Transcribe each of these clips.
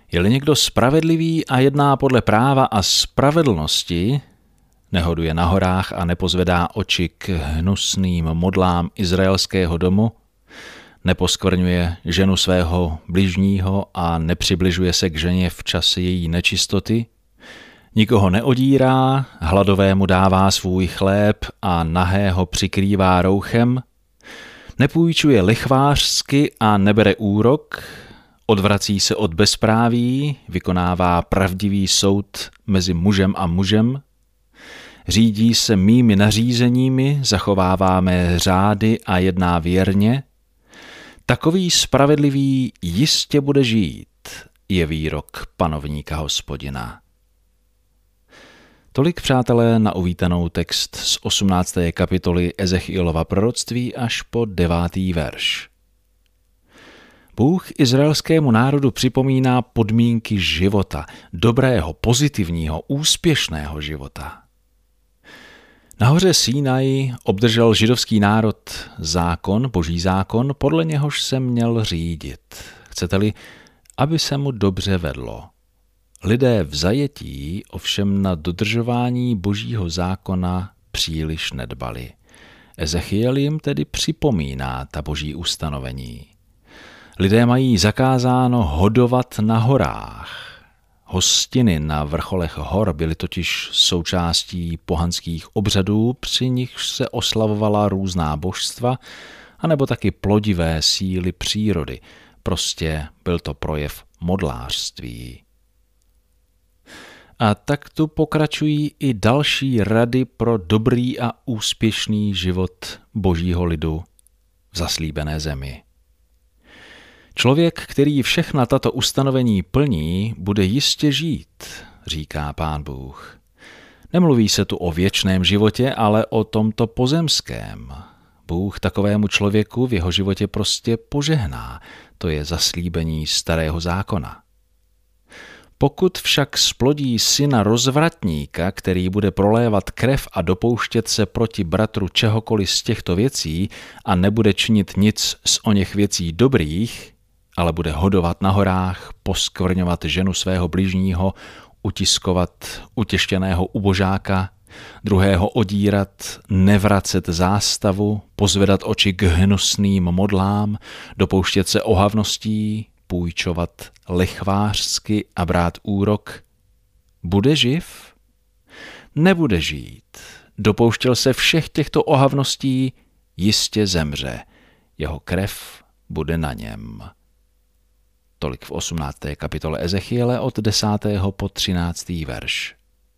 Je-li někdo spravedlivý a jedná podle práva a spravedlnosti, nehoduje na horách a nepozvedá oči k hnusným modlám izraelského domu, neposkvrňuje ženu svého bližního a nepřibližuje se k ženě v čase její nečistoty, nikoho neodírá, hladovému dává svůj chléb a nahého přikrývá rouchem, nepůjčuje lichvářsky a nebere úrok, odvrací se od bezpráví, vykonává pravdivý soud mezi mužem a mužem, řídí se mými nařízeními, zachovává mé řády a jedná věrně, takový spravedlivý jistě bude žít, je výrok panovníka Hospodina. Tolik, přátelé, na uvítanou text z 18. kapitoly Ezechielova proroctví až po 9. verš. Bůh izraelskému národu připomíná podmínky života, dobrého, pozitivního, úspěšného života. Na hoře Sinaj obdržel židovský národ zákon, boží zákon, podle něhož se měl řídit. Chcete-li, aby se mu dobře vedlo. Lidé v zajetí ovšem na dodržování božího zákona příliš nedbali. Ezechiel jim tedy připomíná ta boží ustanovení. Lidé mají zakázáno hodovat na horách. Hostiny na vrcholech hor byly totiž součástí pohanských obřadů, při nichž se oslavovala různá božstva, anebo taky plodivé síly přírody. Prostě byl to projev modlářství. A tak tu pokračují i další rady pro dobrý a úspěšný život božího lidu v zaslíbené zemi. Člověk, který všechna tato ustanovení plní, bude jistě žít, říká Pán Bůh. Nemluví se tu o věčném životě, ale o tomto pozemském. Bůh takovému člověku v jeho životě prostě požehná, to je zaslíbení starého zákona. Pokud však splodí syna rozvratníka, který bude prolévat krev a dopouštět se proti bratru čehokoliv z těchto věcí a nebude činit nic z oněch věcí dobrých, ale bude hodovat na horách, poskvrňovat ženu svého bližního, utiskovat utěštěného ubožáka, druhého odírat, nevracet zástavu, pozvedat oči k hnusným modlám, dopouštět se ohavností, půjčovat lichvářsky a brát úrok, bude živ? Nebude žít. Dopouštěl se všech těchto ohavností, jistě zemře. Jeho krev bude na něm. Tolik v 18. kapitole Ezechiele od 10. po 13. verš.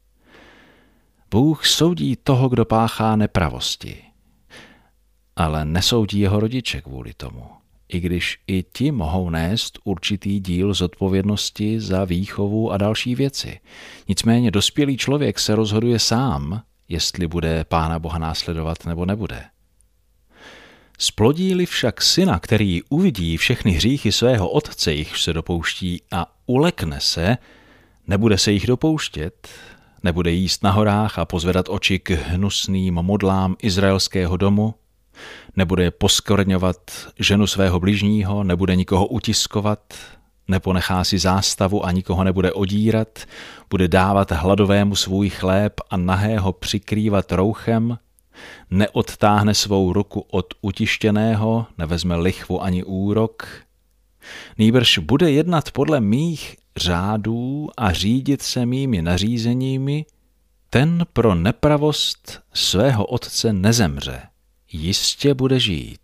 Bůh soudí toho, kdo páchá nepravosti, ale nesoudí jeho rodiče kvůli tomu, i když i ti mohou nést určitý díl zodpovědnosti za výchovu a další věci. Nicméně dospělý člověk se rozhoduje sám, jestli bude Pána Boha následovat nebo nebude. Splodí-li však syna, který uvidí všechny hříchy svého otce, jichž se dopouští, a ulekne se, nebude se jich dopouštět, nebude jíst na horách a pozvedat oči k hnusným modlám izraelského domu, nebude poskvrňovat ženu svého bližního, nebude nikoho utiskovat, neponechá si zástavu a nikoho nebude odírat, bude dávat hladovému svůj chléb a nahého přikrývat rouchem, neodtáhne svou ruku od utištěného, nevezme lichvu ani úrok, nýbrž bude jednat podle mých řádů a řídit se mými nařízeními, ten pro nepravost svého otce nezemře, jistě bude žít.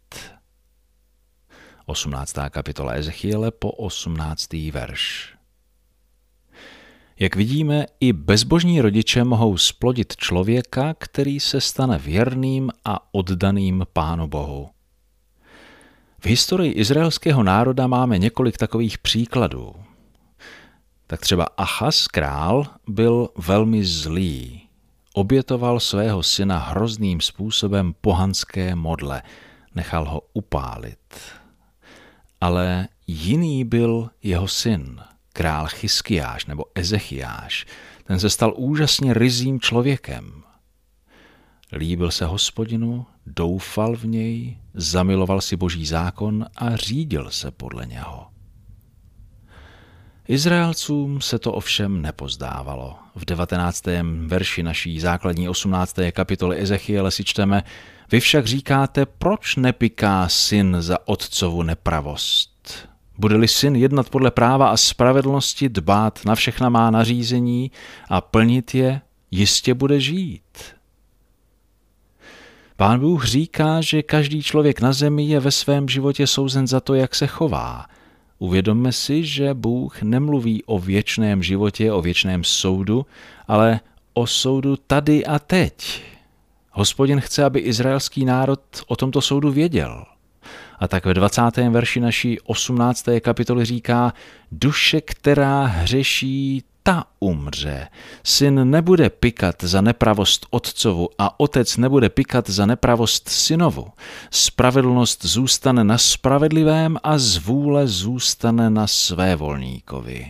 18. kapitola Ezechiele po 18. verš. Jak vidíme, i bezbožní rodiče mohou splodit člověka, který se stane věrným a oddaným Pánu Bohu. V historii izraelského národa máme několik takových příkladů. Tak třeba Achaz, král, byl velmi zlý. Obětoval svého syna hrozným způsobem pohanské modle. Nechal ho upálit. Ale jiný byl jeho syn, král Chiskiáš nebo Ezechiáš. Ten se stal úžasně ryzím člověkem. Líbil se Hospodinu, doufal v něj, zamiloval si boží zákon a řídil se podle něho. Izraelcům se to ovšem nepozdávalo. V 19. verši naší základní 18. kapitoly Ezechiele si čteme: Vy však říkáte, proč nepiká syn za otcovu nepravost? Bude-li syn jednat podle práva a spravedlnosti, dbát na všechna má nařízení a plnit je, jistě bude žít. Pán Bůh říká, že každý člověk na zemi je ve svém životě souzen za to, jak se chová. Uvědomme si, že Bůh nemluví o věčném životě, o věčném soudu, ale o soudu tady a teď. Hospodin chce, aby izraelský národ o tomto soudu věděl. A tak ve 20. verši naší 18. kapitoly říká: Duše, která hřeší, ta umře. Syn nebude pikat za nepravost otcovu a otec nebude pikat za nepravost synovu. Spravedlnost zůstane na spravedlivém a zvůle zůstane na svévolníkovi.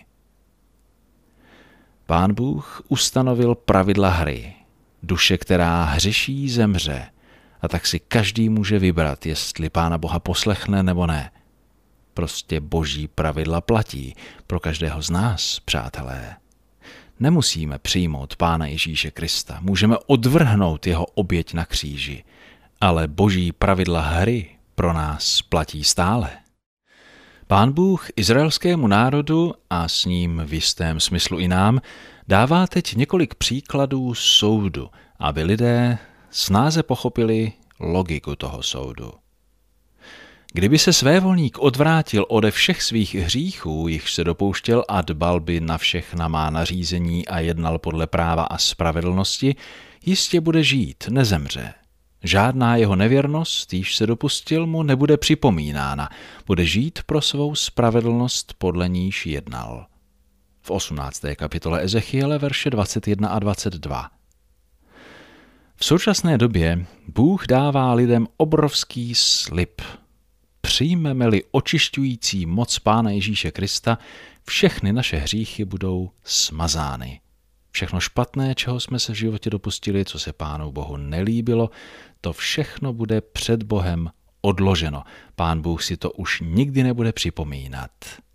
Pán Bůh ustanovil pravidla hry. Duše, která hřeší, zemře. A tak si každý může vybrat, jestli Pána Boha poslechne nebo ne. Prostě boží pravidla platí pro každého z nás, přátelé. Nemusíme přijmout Pána Ježíše Krista, můžeme odvrhnout jeho oběť na kříži, ale boží pravidla hry pro nás platí stále. Pán Bůh izraelskému národu a s ním v jistém smyslu i nám dává teď několik příkladů soudu, aby lidé snáze pochopili logiku toho soudu. Kdyby se svévolník odvrátil ode všech svých hříchů, jichž se dopouštěl, a dbal by na všechna má nařízení a jednal podle práva a spravedlnosti, jistě bude žít, nezemře. Žádná jeho nevěrnost, již se dopustil, mu nebude připomínána, bude žít pro svou spravedlnost, podle níž jednal. V 18. kapitole Ezechiele verše 21 a 22. V současné době Bůh dává lidem obrovský slib. Přijmeme-li očišťující moc Pána Ježíše Krista, všechny naše hříchy budou smazány. Všechno špatné, čeho jsme se v životě dopustili, co se Pánu Bohu nelíbilo, to všechno bude před Bohem odloženo. Pán Bůh si to už nikdy nebude připomínat.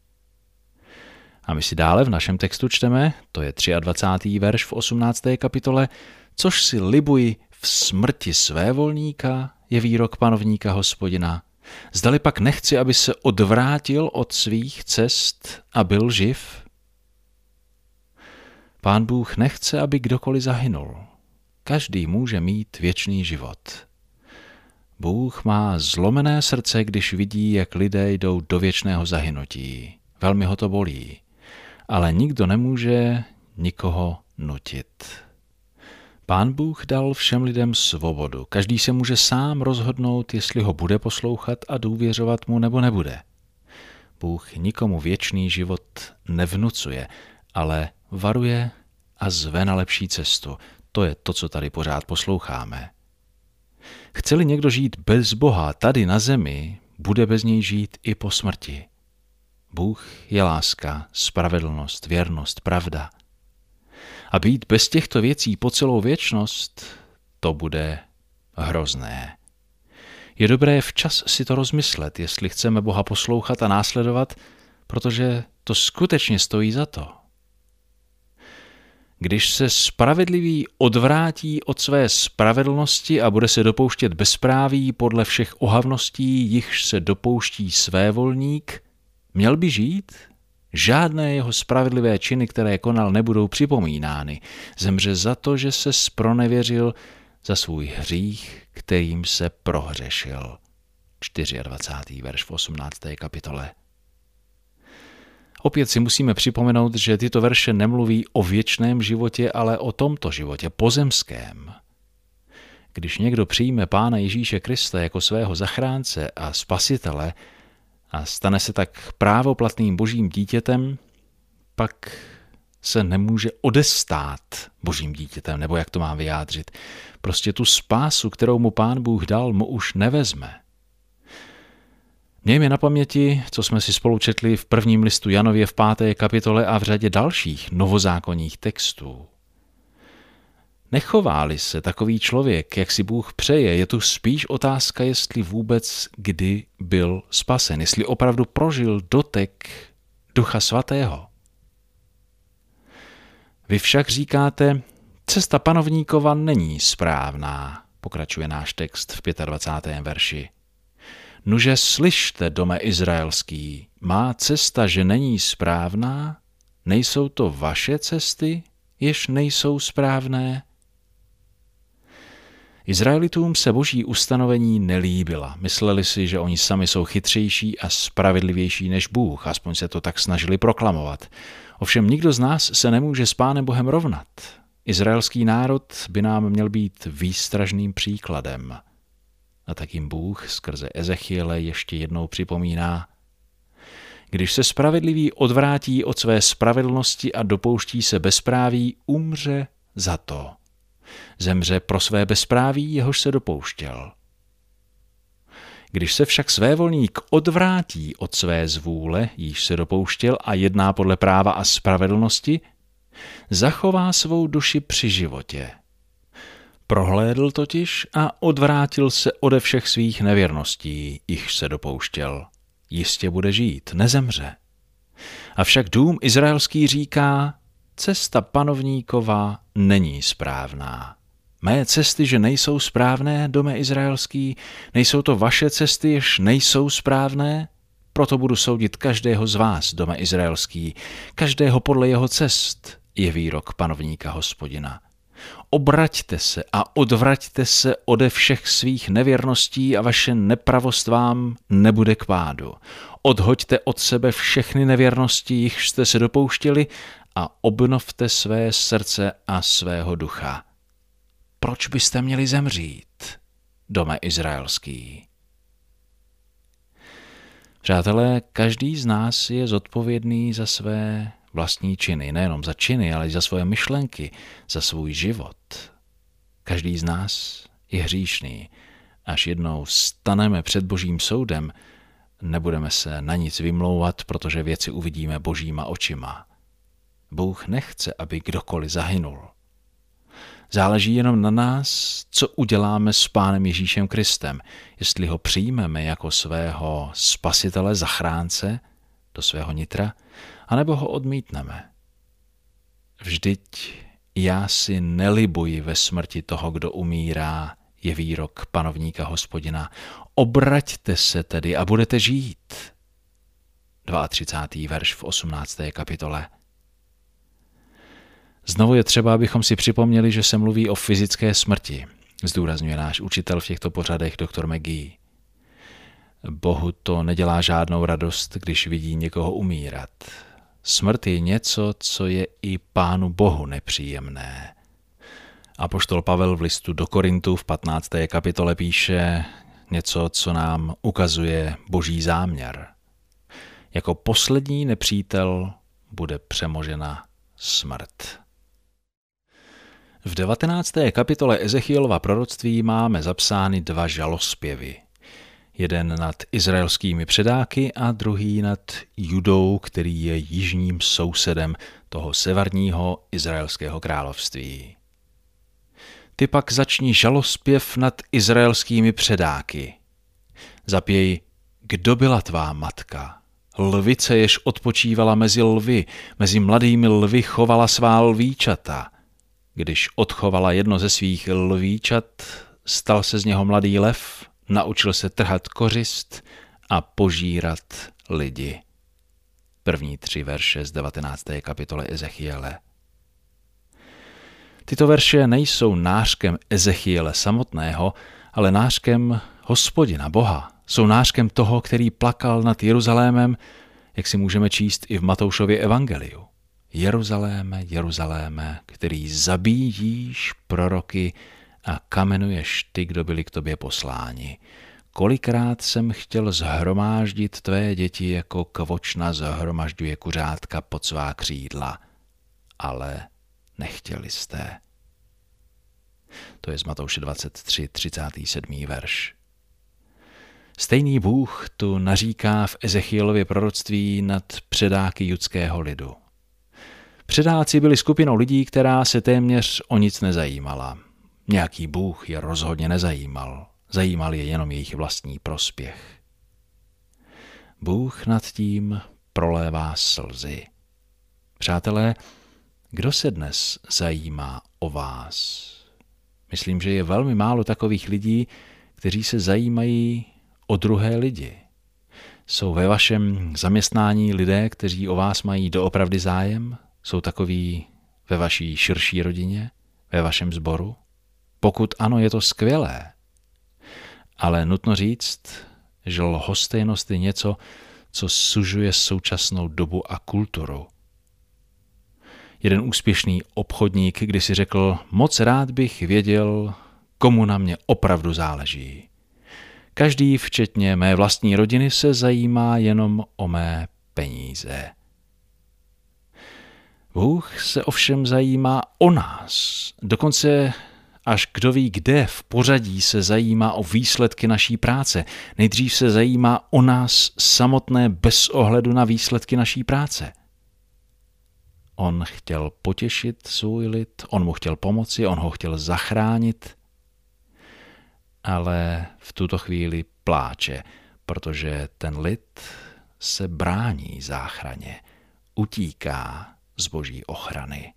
A my si dále v našem textu čteme, to je 23. verš v 18. kapitole, což si libuji v smrti svévolníka, je výrok panovníka Hospodina. Zdali pak nechci, aby se odvrátil od svých cest a byl živ? Pán Bůh nechce, aby kdokoliv zahynul. Každý může mít věčný život. Bůh má zlomené srdce, když vidí, jak lidé jdou do věčného zahynutí. Velmi ho to bolí. Ale nikdo nemůže nikoho nutit. Pán Bůh dal všem lidem svobodu. Každý se může sám rozhodnout, jestli ho bude poslouchat a důvěřovat mu nebo nebude. Bůh nikomu věčný život nevnucuje, ale varuje a zve na lepší cestu. To je to, co tady pořád posloucháme. Chce-li někdo žít bez Boha tady na zemi, bude bez něj žít i po smrti. Bůh je láska, spravedlnost, věrnost, pravda. A být bez těchto věcí po celou věčnost, to bude hrozné. Je dobré včas si to rozmyslet, jestli chceme Boha poslouchat a následovat, protože to skutečně stojí za to. Když se spravedlivý odvrátí od své spravedlnosti a bude se dopouštět bezpráví podle všech ohavností, jichž se dopouští svévolník, měl by žít? Žádné jeho spravedlivé činy, které konal, nebudou připomínány. Zemře za to, že se zpronevěřil za svůj hřích, kterým se prohřešil. 24. verš v 18. kapitole. Opět si musíme připomenout, že tyto verše nemluví o věčném životě, ale o tomto životě, pozemském. Když někdo přijme Pána Ježíše Krista jako svého zachránce a spasitele a stane se tak právoplatným božím dítětem, pak se nemůže odestát božím dítětem, nebo jak to mám vyjádřit. Prostě tu spásu, kterou mu Pán Bůh dal, mu už nevezme. Mějme na paměti, co jsme si spolu četli v prvním listu Janově v 5. kapitole a v řadě dalších novozákonních textů. Nechová-li se takový člověk, jak si Bůh přeje, je tu spíš otázka, jestli vůbec kdy byl spasen, jestli opravdu prožil dotek Ducha Svatého. Vy však říkáte, cesta panovníkova není správná, pokračuje náš text v 25. verši. Nuže slyšte, dome izraelský, má cesta, že není správná? Nejsou to vaše cesty, jež nejsou správné? Izraelitům se boží ustanovení nelíbila. Mysleli si, že oni sami jsou chytřejší a spravedlivější než Bůh, aspoň se to tak snažili proklamovat. Ovšem nikdo z nás se nemůže s Pánem Bohem rovnat. Izraelský národ by nám měl být výstražným příkladem. A tak jim Bůh skrze Ezechiele ještě jednou připomíná: když se spravedlivý odvrátí od své spravedlnosti a dopouští se bezpráví, umře za to. Zemře pro své bezpráví, jehož se dopouštěl. Když se však svévolník odvrátí od své zvůle, jíž se dopouštěl, a jedná podle práva a spravedlnosti, zachová svou duši při životě. Prohlédl totiž a odvrátil se ode všech svých nevěrností, jichž se dopouštěl. Jistě bude žít, nezemře. Avšak dům izraelský říká, cesta panovníkova není správná. Mé cesty, že nejsou správné, dome izraelský, nejsou to vaše cesty, jež nejsou správné? Proto budu soudit každého z vás, dome izraelský, každého podle jeho cest, je výrok panovníka Hospodina. Obraťte se a odvraťte se ode všech svých nevěrností a vaše nepravost vám nebude k pádu. Odhoďte od sebe všechny nevěrnosti, jichž jste se dopouštěli, a obnovte své srdce a svého ducha. Proč byste měli zemřít, dome izraelský? Přátelé, každý z nás je zodpovědný za své vlastní činy, nejenom za činy, ale i za svoje myšlenky, za svůj život. Každý z nás je hříšný. Až jednou staneme před Božím soudem, nebudeme se na nic vymlouvat, protože věci uvidíme Božíma očima. Bůh nechce, aby kdokoliv zahynul. Záleží jenom na nás, co uděláme s Pánem Ježíšem Kristem, jestli ho přijmeme jako svého spasitele, zachránce do svého nitra, anebo ho odmítneme. Vždyť já si nelibuji ve smrti toho, kdo umírá, je výrok panovníka Hospodina. Obraťte se tedy a budete žít. 32. verš v 18. kapitole. Znovu je třeba, abychom si připomněli, že se mluví o fyzické smrti, zdůrazňuje náš učitel v těchto pořadech dr. McGee. Bohu to nedělá žádnou radost, když vidí někoho umírat. Smrt je něco, co je i Pánu Bohu nepříjemné. Apoštol Pavel v listu do Korintů v 15. kapitole píše něco, co nám ukazuje Boží záměr. Jako poslední nepřítel bude přemožena smrt. V 19. kapitole Ezechielova proroctví máme zapsány 2 žalospěvy. Jeden nad izraelskými předáky a druhý nad Judou, který je jižním sousedem toho severního izraelského království. Ty pak začni žalospěv nad izraelskými předáky. Zapěj, kdo byla tvá matka? Lvice, jež odpočívala mezi lvy, mezi mladými lvy chovala svá lvíčata. Když odchovala jedno ze svých lvíčat, stal se z něho mladý lev, naučil se trhat kořist a požírat lidi. První 3 verše z 19. kapitoly Ezechiele. Tyto verše nejsou nářkem Ezechiele samotného, ale nářkem Hospodina, Boha. Jsou nářkem toho, který plakal nad Jeruzalémem, jak si můžeme číst i v Matoušově evangeliu. Jeruzaléme, Jeruzaléme, který zabíjíš proroky a kamenuješ ty, kdo byli k tobě posláni. Kolikrát jsem chtěl zhromáždit tvé děti, jako kvočna zhromažďuje kuřátka pod svá křídla, ale nechtěli jste. To je z Matouše 23, 37. verš. Stejný Bůh tu naříká v Ezechielově proroctví nad předáky judského lidu. Předáci byli skupinou lidí, která se téměř o nic nezajímala. Nějaký Bůh je rozhodně nezajímal. Zajímal je jenom jejich vlastní prospěch. Bůh nad tím prolévá slzy. Přátelé, Kdo se dnes zajímá o vás? Myslím, že je velmi málo takových lidí, kteří se zajímají o druhé lidi. Jsou ve vašem zaměstnání lidé, kteří o vás mají doopravdy zájem? Jsou takoví ve vaší širší rodině, ve vašem sboru? Pokud ano, je to skvělé. Ale nutno říct, že lhostejnost je něco, co sužuje současnou dobu a kulturu. Jeden úspěšný obchodník kdysi řekl, moc rád bych věděl, komu na mě opravdu záleží. Každý, včetně mé vlastní rodiny, se zajímá jenom o mé peníze. Bůh se ovšem zajímá o nás. Dokonce až kdo ví kde v pořadí se zajímá o výsledky naší práce. Nejdřív se zajímá o nás samotné bez ohledu na výsledky naší práce. On chtěl potěšit svůj lid, on mu chtěl pomoci, on ho chtěl zachránit, ale v tuto chvíli pláče, protože ten lid se brání záchraně, utíká z boží ochrany.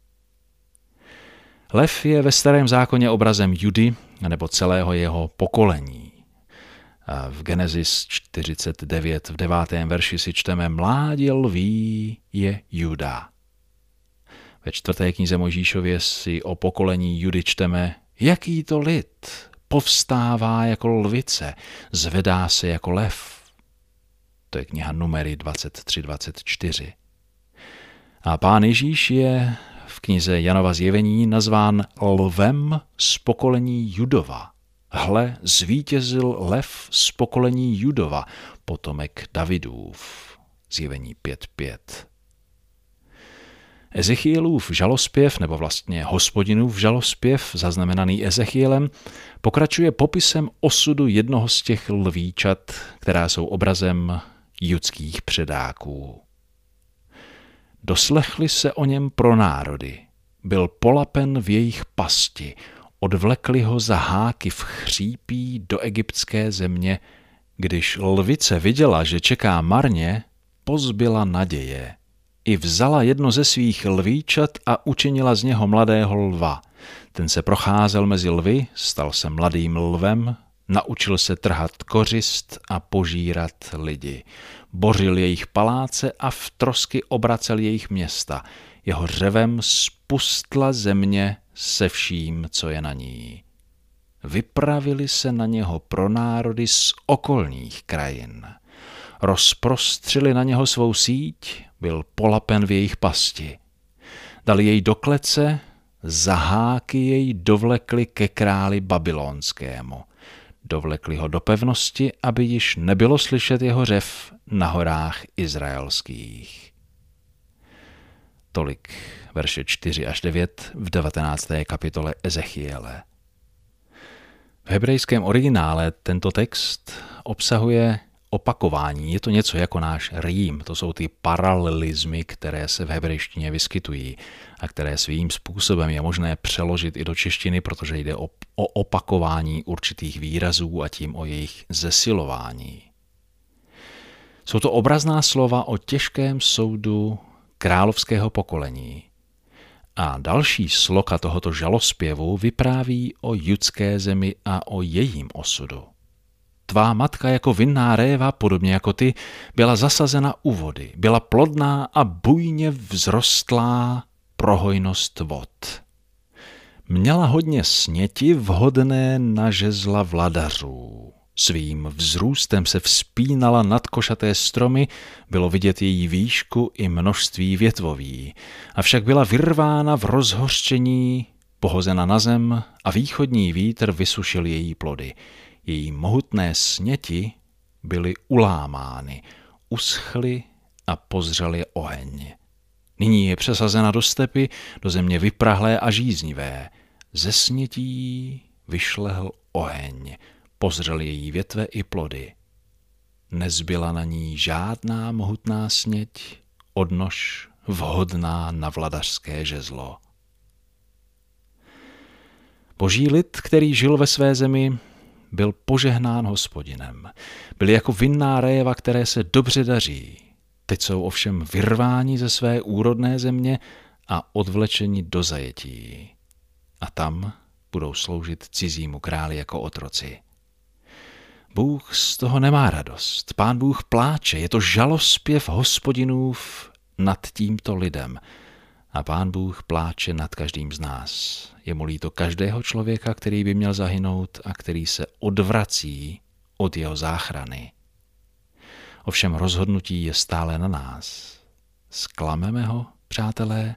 Lev je ve Starém zákoně obrazem Judy nebo celého jeho pokolení. A v Genesis 49 v 9. verši si čteme mládě lví je Juda. Ve 4. knize Mojžíšově si o pokolení Judy čteme, jaký to lid povstává jako lvice, zvedá se jako lev. To je kniha Numery 23-24. A Pán Ježíš je v knize Janova zjevení nazván lvem z pokolení Judova. Hle, zvítězil lev z pokolení Judova, potomek Davidův. Zjevení 5.5. Ezechielův žalospěv, nebo vlastně Hospodinův žalospěv, zaznamenaný Ezechielem, pokračuje popisem osudu jednoho z těch lvíčat, která jsou obrazem judských předáků. Doslechli se o něm pro národy, byl polapen v jejich pasti, odvlekli ho za háky v chřípí do egyptské země, když lvice viděla, že čeká marně, pozbyla naděje. I vzala jedno ze svých lvíčat a učinila z něho mladého lva. Ten se procházel mezi lvy, stal se mladým lvem, naučil se trhat kořist a požírat lidi. Bořil jejich paláce a v trosky obracel jejich města. Jeho řevem spustla země se vším, co je na ní. Vypravili se na něho pro národy z okolních krajin. Rozprostřili na něho svou síť, byl polapen v jejich pasti. Dali jej do klece, za háky jej dovlekli ke králi babylonskému. Dovlekli ho do pevnosti, aby již nebylo slyšet jeho řev na horách izraelských. Tolik verše 4 až 9 v 19. kapitole Ezechiele. V hebrejském originále tento text obsahuje opakování. Je to něco jako náš rým. To jsou ty paralelismy, které se v hebrejštině vyskytují a které svým způsobem je možné přeložit i do češtiny, protože jde o opakování určitých výrazů a tím o jejich zesilování. Jsou to obrazná slova o těžkém soudu královského pokolení. A další sloka tohoto žalospěvu vypráví o judské zemi a o jejím osudu. Tvá matka jako vinná réva, podobně jako ty, byla zasazena u vody, byla plodná a bujně vzrostlá pro hojnost vod. Měla hodně sněti vhodné na žezla vladařů. Svým vzrůstem se vzpínala nad košaté stromy, bylo vidět její výšku i množství větvoví, avšak byla vyrvána v rozhořčení, pohozena na zem a východní vítr vysušil její plody. Její mohutné sněti byly ulámány, uschly a pozřel je oheň. Nyní je přesazena do stepy, do země vyprahlé a žíznivé. Ze snětí vyšlehl oheň, pozřel její větve i plody. Nezbyla na ní žádná mohutná sněť, odnož vhodná na vladařské žezlo. Boží lid, který žil ve své zemi, byl požehnán Hospodinem. Byli jako vinná réva, které se dobře daří. Teď jsou ovšem vyrváni ze své úrodné země a odvlečeni do zajetí. A tam budou sloužit cizímu králi jako otroci. Bůh z toho nemá radost. Pán Bůh pláče, je to žalospěv Hospodinův nad tímto lidem. A Pán Bůh pláče nad každým z nás. Je mu líto každého člověka, který by měl zahynout a který se odvrací od jeho záchrany. Ovšem rozhodnutí je stále na nás. Zklameme ho, přátelé?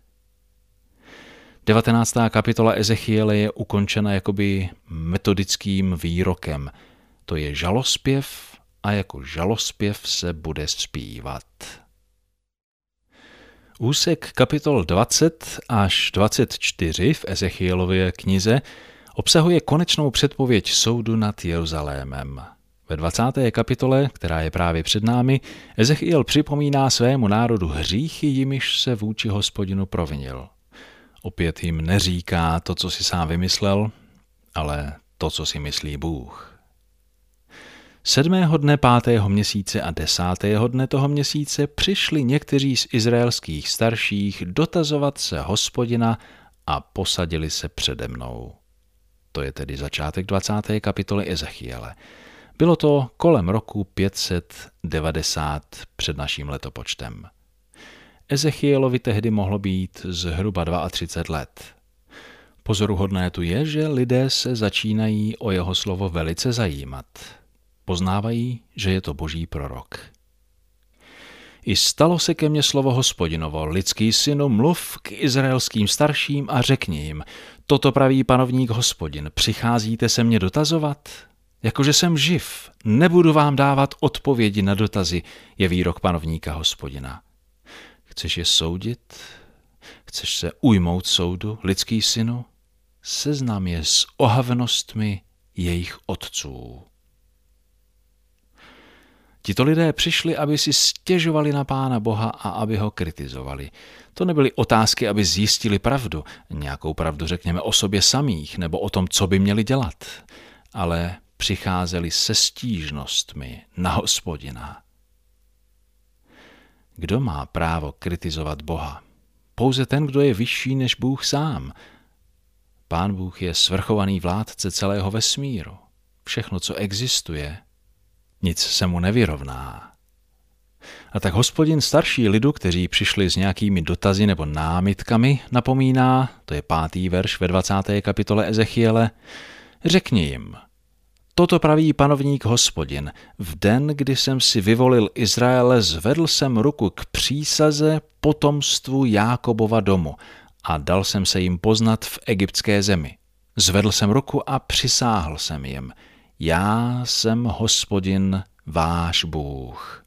19. kapitola Ezechiele je ukončena jakoby metodickým výrokem. To je žalospěv a jako žalospěv se bude zpívat. Úsek kapitol 20 až 24 v Ezechielově knize obsahuje konečnou předpověď soudu nad Jeruzalémem. Ve 20. kapitole, která je právě před námi, Ezechiel připomíná svému národu hříchy, jimiž se vůči Hospodinu provinil. Opět jim neříká to, co si sám vymyslel, ale to, co si myslí Bůh. 7. dne 5. měsíce a 10. dne toho měsíce přišli někteří z izraelských starších dotazovat se Hospodina a posadili se přede mnou. To je tedy začátek 20. kapitoly Ezechiele. Bylo to kolem roku 590 před naším letopočtem. Ezechielovi tehdy mohlo být zhruba 32 let. Pozoruhodné tu je, že lidé se začínají o jeho slovo velice zajímat. Poznávají, že je to boží prorok. I stalo se ke mně slovo Hospodinovo, lidský synu, mluv k izraelským starším a řekni jim, toto praví panovník Hospodin, přicházíte se mě dotazovat? Jakože jsem živ, nebudu vám dávat odpovědi na dotazy, je výrok panovníka Hospodina. Chceš je soudit? Chceš se ujmout soudu, lidský synu? Seznam je s ohavnostmi jejich otců. Tito lidé přišli, aby si stěžovali na Pána Boha a aby ho kritizovali. To nebyly otázky, aby zjistili pravdu, nějakou pravdu řekněme o sobě samých nebo o tom, co by měli dělat, ale přicházeli se stížnostmi na Hospodina. Kdo má právo kritizovat Boha? Pouze ten, kdo je vyšší než Bůh sám. Pán Bůh je svrchovaný vládce celého vesmíru. Všechno, co existuje, nic se mu nevyrovná. A tak Hospodin starší lidu, kteří přišli s nějakými dotazy nebo námitkami, napomíná, to je 5. verš ve 20. kapitole Ezechiele, řekni jim, toto praví panovník Hospodin, v den, kdy jsem si vyvolil Izraele, zvedl jsem ruku k přísaze potomstvu Jákobova domu a dal jsem se jim poznat v egyptské zemi. Zvedl jsem ruku a přisáhl jsem jim, já jsem Hospodin, váš Bůh.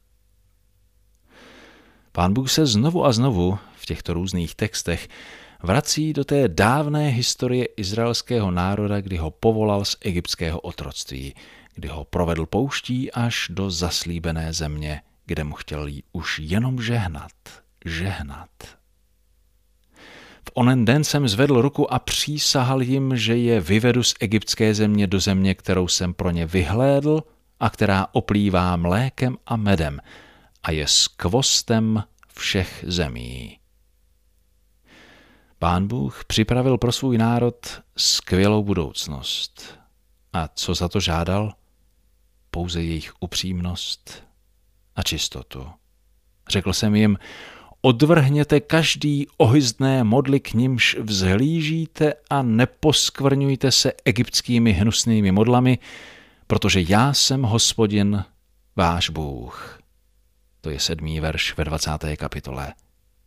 Pán Bůh se znovu a znovu v těchto různých textech vrací do té dávné historie izraelského národa, kdy ho povolal z egyptského otroctví, kdy ho provedl pouští až do zaslíbené země, kde mu chtěl už jenom žehnat. V onen den jsem zvedl ruku a přísahal jim, že je vyvedu z egyptské země do země, kterou jsem pro ně vyhlédl a která oplývá mlékem a medem a je skvostem všech zemí. Pán Bůh připravil pro svůj národ skvělou budoucnost. A co za to žádal? Pouze jejich upřímnost a čistotu. Řekl jsem jim, odvrhněte každý ohyzdné modly, k nimž vzhlížíte a neposkvrňujte se egyptskými hnusnými modlami, protože já jsem Hospodin, váš Bůh. To je 7. verš ve 20. kapitole.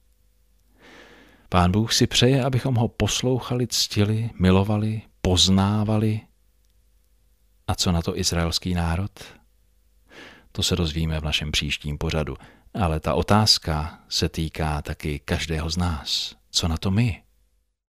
Pán Bůh si přeje, abychom ho poslouchali, ctili, milovali, poznávali. A co na to izraelský národ? To se dozvíme v našem příštím pořadu, ale ta otázka se týká taky každého z nás. Co na to my?